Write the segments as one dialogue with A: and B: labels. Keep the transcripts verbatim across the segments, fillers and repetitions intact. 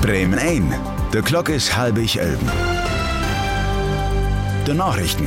A: Bremen ein. De Klok is halbig elben. De Nachrichten.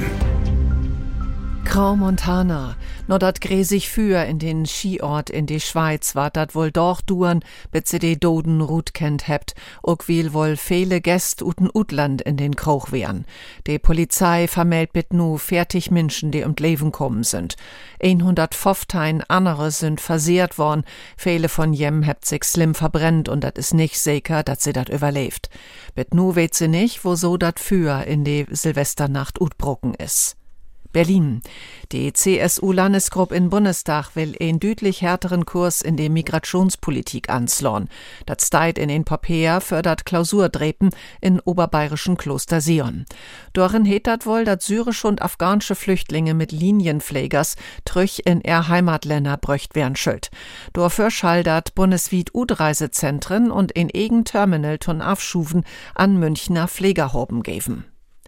B: Grau Montana. No dat gräsig für in den Skiort in die Schweiz war dat wohl doch duren, bis sie die Doden Rut kennt hebt, ook will wohl viele Gäst uten Utland in den Kroch wären. Die Polizei vermeldet mit nu fertig Menschen, die um Leben kommen sind. hundertfünfzehn andere sind versehrt worden, viele von jem hebt sich schlimm verbrennt und dat is nicht sicher, dat sie dat überlebt. Mit nu weet sie nicht, wo so dat für in die Silvesternacht utbrocken is. Berlin. Die C S U-Landesgruppe in Bundestag will einen deutlich härteren Kurs in die Migrationspolitik anslorn. Das steht in den Papier für dat Klausurdrepen in oberbayerischen Kloster Sion. Dorin het dat wohl, dat syrische und afghanische Flüchtlinge mit Linienpflegers trüch in er Heimatländer bröcht werden schuld. Dafür schall dat bundesweit U-Reisezentren und in egen Terminal ton Afschuven an Münchner Pflegerhoben geben.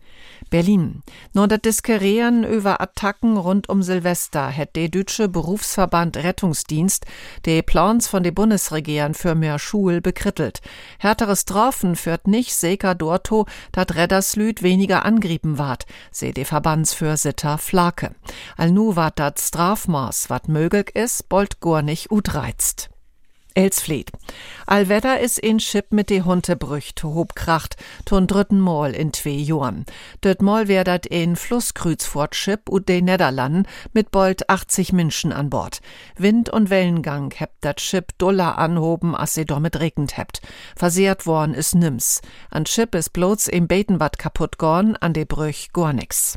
B: Berlin. Nur das Diskurieren über Attacken rund um Silvester hat der deutsche Berufsverband Rettungsdienst die Plans von der Bundesregierung für mehr Schul bekrittelt. Härtere Strafen führt nicht sicher dorto, dat Redderslüd weniger angrieben ward, seh die Verbandsfürsitter Flake. All nu ward dat Strafmaß, wat möglich is, bold gar nicht utreizt. Elsfleth. Allwetter is in Schip mit de Huntebrücht hobkracht, ton dritten Mal in zwei Jahren. Dort Mal wär dat in Flusskreuzfahrtschip und de Niederlanden mit bald achtzig Menschen an Bord. Wind und Wellengang hebt dat Schiff doller anhoben, as se damit regnet hebt. Versehrt worden is nims. An Schiff is bloß im Betenbad kaputt gorn, an de Brüch gar nix.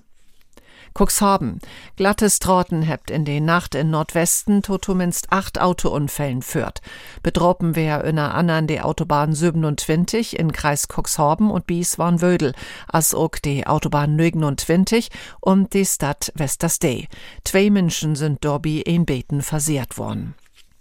B: Cuxhaven. Glatte Straßen hebt in de Nacht in Nordwesten to zumindest acht Autounfällen führt. Bedroppen wär inner andern de Autobahn siebenundzwanzig in Kreis Cuxhaven und Bieswarnwödel, as ook de Autobahn neunundzwanzig und die Stadt Westerstee. Zwei Menschen sind dorbi in Beten versehrt worden.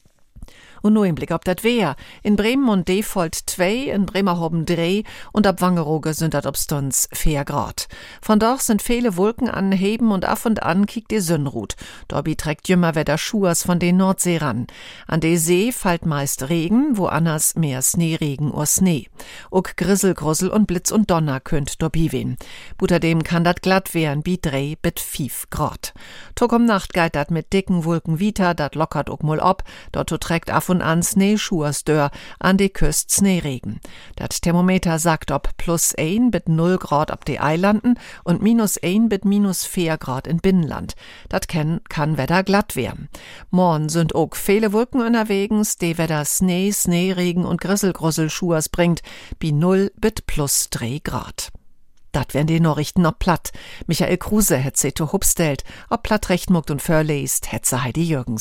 B: Und nur im Blick ob dat wär. In Bremen und Defold zwei, in Bremerhoven drei und ab Wangerooge sind dat obstons vier Grad. Von dort sind viele Wolken an Heben und af und an kiekt die Sonnenrut. Dorbi trägt jümmer Wetter Schuers von den Nordsee ran. An de See fallt meist Regen, wo anders mehr Schneeregen or Schnee. Ook Grissel, Grussel und Blitz und Donner könnt dorbi wehen. Buterdem kann dat glatt werden, bi drei bit fief Grad. Tog um Nacht geit dat mit dicken Wolken weiter, dat lockert ook mal ab, dort trägt af und an Schneeschuhersdör, an die Küst Schneeregen. Das Thermometer sagt ob plus ein bis null Grad ab die Eilanden und minus ein bis minus vier Grad in Binnenland. Das kann, kann Wetter glatt werden. Morgen sind auch viele Wolken unterwegs, die Wetter Schnee, Schneeregen und Grisselgrussel Schuhers bringt, bi null bis plus drei Grad. Dat wären die Nachrichten ob platt. Michael Kruse hätt se to hubstellt, ob platt recht muckt und verlest, hätt se Heidi Jürgens.